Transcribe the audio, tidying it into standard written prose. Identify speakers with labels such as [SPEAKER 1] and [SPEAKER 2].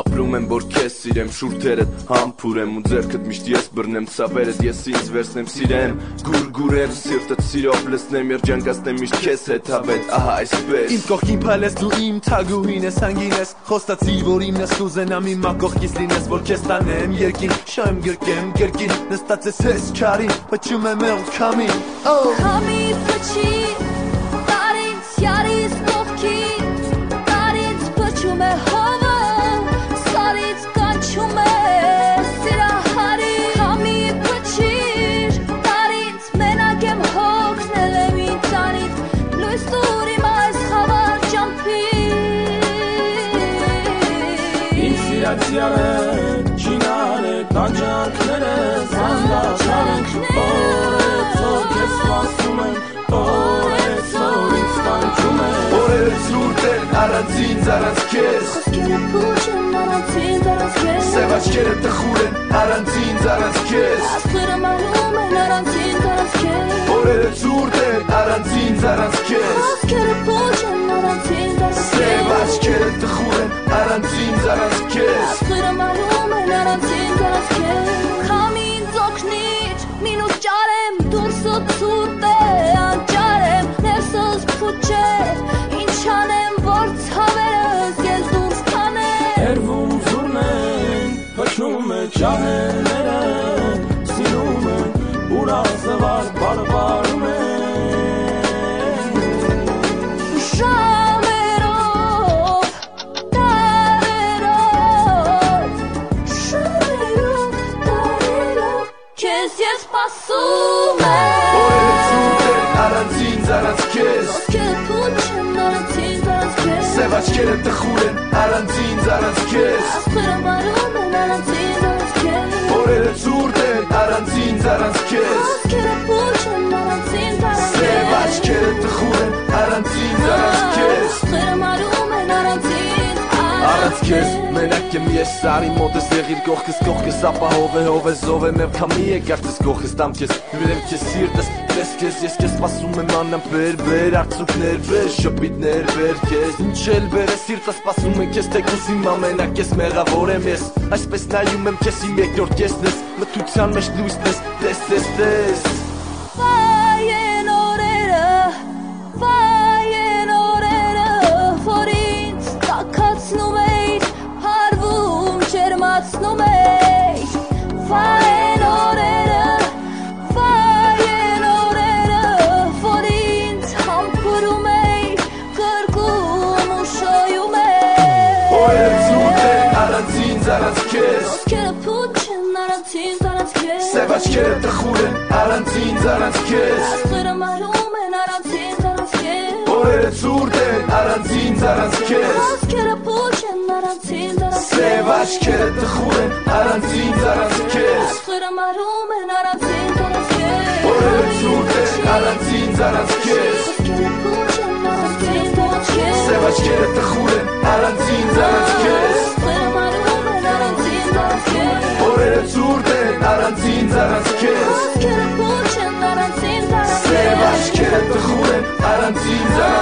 [SPEAKER 1] Ապրում եմ որ քեզ սիրեմ, շուրթերդ համբուրեմ ու ձեռքդ միշտ ես բռնեմ, ցավերդ ես ինձ վերցնեմ սիրեմ, գուրգուրեմ սիրտդ սիրով լցնեմ, երջանկացնեմ միշտ քեզ հետ հավետ, ահա այսպես։
[SPEAKER 2] Իմ կողքին փալես դու իմ թագուհին ես, հանգին ես, խոստացի որ իմն ես կուզենամ իմ կողքից լինես, որ քեզ տանեմ երկին, շայմ գրկեմ գերկին, նստած ես հես չարին, փչում եմ էլ քամին,
[SPEAKER 3] Քամի փչի, տարից յարից կողքին, տարից փչում է հովը, սարից կանչում է սիրահարի, քամի փչիր, տարից մենակ եմ հոգնել եմ ինձանից, լույս տուր իմ այս խավար ճամփին։
[SPEAKER 4] Իմ սիրած յարը, չինարը, տանջանքները, զանգաչարը, օրեցօր քեզ սպասում եմ, օրեցօր ինձ կանչում եմ,
[SPEAKER 1] Օրերը ցուրտ են, առանց ինձ, առանց քեզ,
[SPEAKER 3] Խոսքերը փուչ են, առանց ինձ, առանց քեզ,
[SPEAKER 1] սև աչքերը տխուր են, առանց ինձ, առանց քեզ,
[SPEAKER 3] Աստղերը մանում են, առանց ինձ, առանց քեզ,
[SPEAKER 1] Օրերը ցուրտ են, առանց ինձ, առանց քեզ,
[SPEAKER 3] Խոսքերը փուչ են, առանց ինձ, առանց
[SPEAKER 1] սև
[SPEAKER 3] քեզ,
[SPEAKER 1] աչքերը տխուր են, առանց ինձ, առանց քեզ,
[SPEAKER 3] Աստղերը մանում են, առանց ինձ, առանց քեզ, Քամի ինձ օգնիր, մինուս ճարեմ, դուրսը ցուրտ է, անճար եմ, ներսս փուչ է, ինչ անեմ, որ ցավերս ես դուրս կանեմ,
[SPEAKER 4] Հերվում զուրն են, փչում է ճահերները, սիրում են, ուրախ զվար բարբարում են,
[SPEAKER 3] Ժամերով, տարերով, քեզ ես սպասում եմ,
[SPEAKER 1] Օրերը ցուրտ են, առանց ինձ, առանց քեզ,
[SPEAKER 3] Խոսքերը փուչ են, առանց ինձ, առանց քեզ,
[SPEAKER 1] սև աչքերը տխուր են, առանց ինձ, առանց քեզ,
[SPEAKER 3] Աստղերը մանում են, առանց ինձ, առանց քեզ,
[SPEAKER 1] Օրերը ցուրտ են, առանց ինձ, առանց քեզ,
[SPEAKER 3] Խոսքերը փուչ են, առանց ինձ, առանց
[SPEAKER 1] սև
[SPEAKER 3] քեզ,
[SPEAKER 1] աչքերը տխուր են, առանց ինձ, առանց քեզ,
[SPEAKER 3] Աստղերը մանում են, առանց ինձ,
[SPEAKER 1] Առանց քեզ մենակ եմ ես արի մոտս եղիր կողքս ապահով է զով է մեր քամի է կարծես կողքս տամ քեզ հյուրեմ քեզ սիրտս պես քեզ ես քեզ սպասում եմ անամբեր արցունքներ բեր շփիտներ բեր քեզ ինչ էլ բեր է սիրտս սպասում եմ քեզ թեկուզ իմ ամենակ ես մեղավոր եմ ես այսպես նայում եմ քեզ իմ երկրորդ կեսն ես մթության մեջ լույսն ես տես
[SPEAKER 3] Վայեն օրերը, որ ինձ տաքացնում էիր, հարվում ջերմացնում էիր, Վայեն օրերը, որ ինձ համբուրում էիր, կրկում ու շոյում էիր,
[SPEAKER 1] Օրերը ցուրտ են, առանց ինձ, առանց քեզ,
[SPEAKER 3] Խոսքերը փուչ են, առանց ինձ, առանց քեզ,
[SPEAKER 1] սև աչքերը տխուր են, առանց ինձ, առանց քեզ,
[SPEAKER 3] Աստղերը մանում են, առանց ինձ, առանց քեզ,
[SPEAKER 1] Օրերը ցուրտ են, առանց ինձ, առանց քեզ,
[SPEAKER 3] Խոսքերը փուչ են, առանց ինձ, առանց
[SPEAKER 1] սև աչքերը տխուր են, առանց ինձ, առանց քեզ,
[SPEAKER 3] Աստղերը մանում են, առանց ինձ, առանց քեզ,
[SPEAKER 1] Օրերը ցուրտ են, առանց ինձ, առանց քեզ,
[SPEAKER 3] Խոսքերը փուչ են, առանց ինձ, առանց քեզ,
[SPEAKER 1] սև աչքերը տխուր են, առանց ինձ, առանց քեզ,
[SPEAKER 3] Աստղերը մանում են, առանց ինձ, առանց քեզ,
[SPEAKER 1] Օրերը ցուրտ են, առանց ինձ, առանց քեզ,
[SPEAKER 3] Խոսքերը փուչ են, առանց ինձ, առանց
[SPEAKER 1] սև
[SPEAKER 3] քեզ,
[SPEAKER 1] աչքերը տխուր են, առանց ինձ,